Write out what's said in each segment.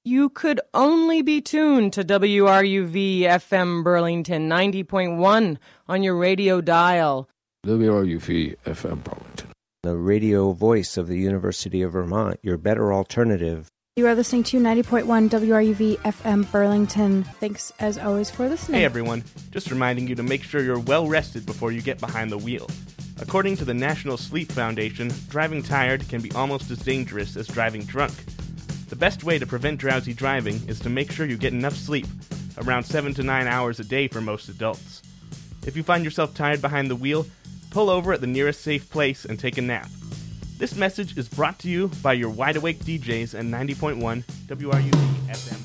You could only be tuned to WRUV FM Burlington 90.1 on your radio dial. WRUV FM Burlington. The radio voice of the University of Vermont, your better alternative. You are listening to 90.1 WRUV FM Burlington. Thanks, as always, for listening. Hey, everyone. Just reminding you to make sure you're well rested before you get behind the wheel. According to the National Sleep Foundation, driving tired can be almost as dangerous as driving drunk. The best way to prevent drowsy driving is to make sure you get enough sleep, around 7 to 9 hours a day for most adults. If you find yourself tired behind the wheel, pull over at the nearest safe place and take a nap. This message is brought to you by your wide-awake DJs at 90.1 WRUV FM.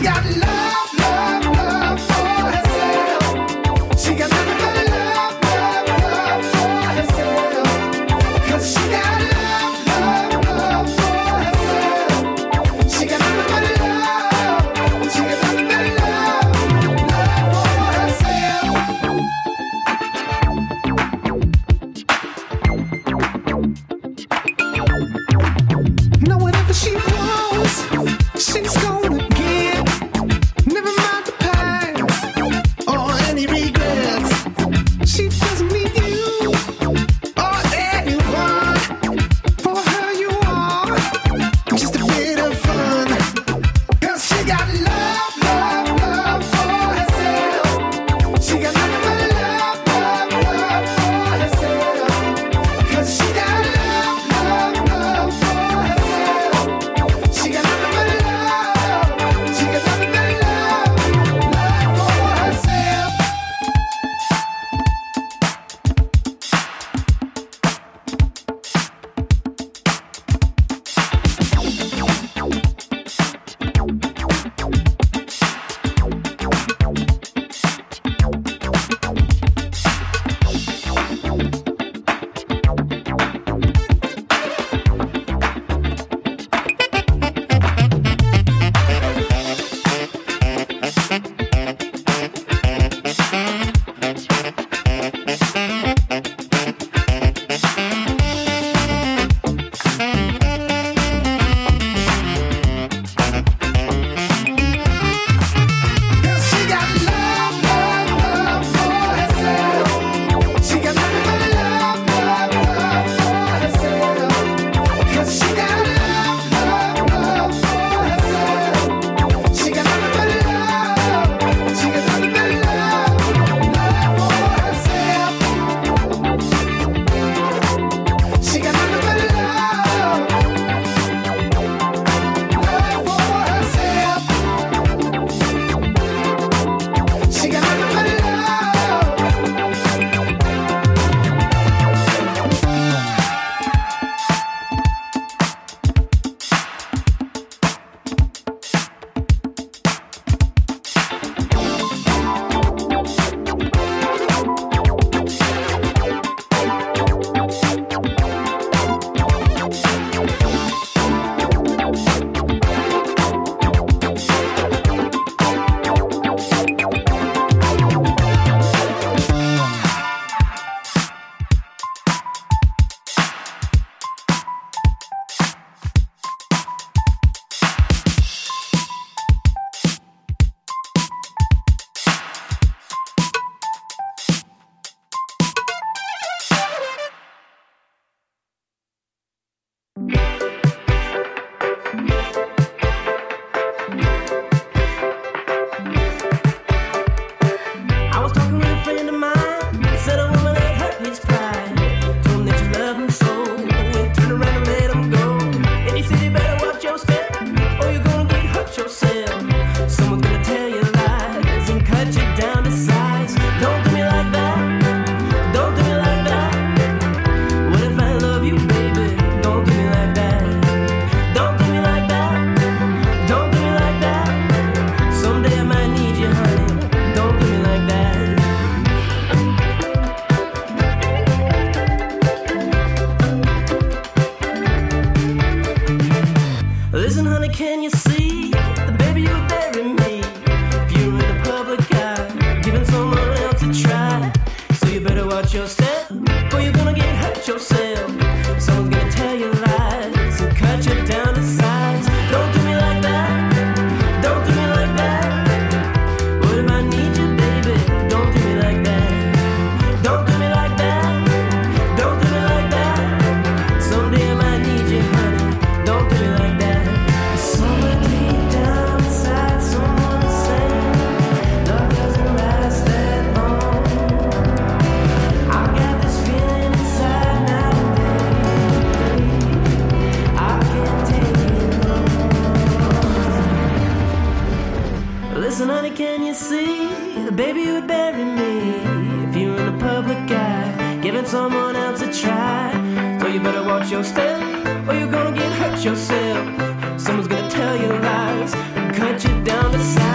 Yourself. Someone's gonna tell you lies and cut you down to size.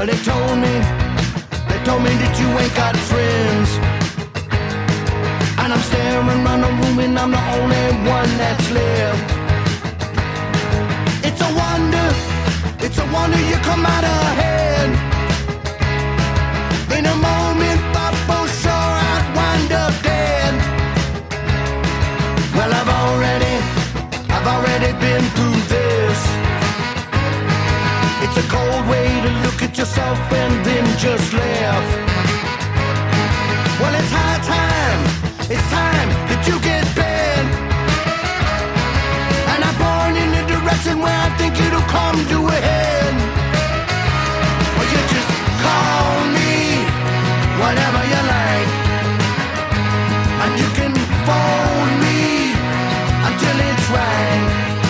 Well, they told me that you ain't got friends. And I'm staring around the room and I'm the only one that's left. It's a wonder you come out ahead. In a moment, thought for sure I'd wind up dead. Well, I've already been through this. It's a cold way to look at yourself and then just laugh. Well, it's time that you get bad. And I'm born in the direction where I think it'll come to a head. Well, you just call me whatever you like, and you can phone me until it's right.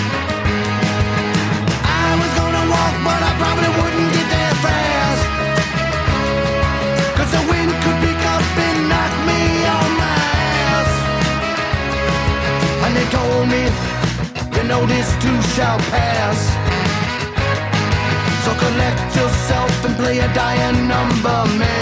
I was gonna walk, but I probably wouldn't get there fast, 'cause the wind could pick up and knock me on my ass. And they told me, you know this too shall pass. So collect yourself and play a dying number, man.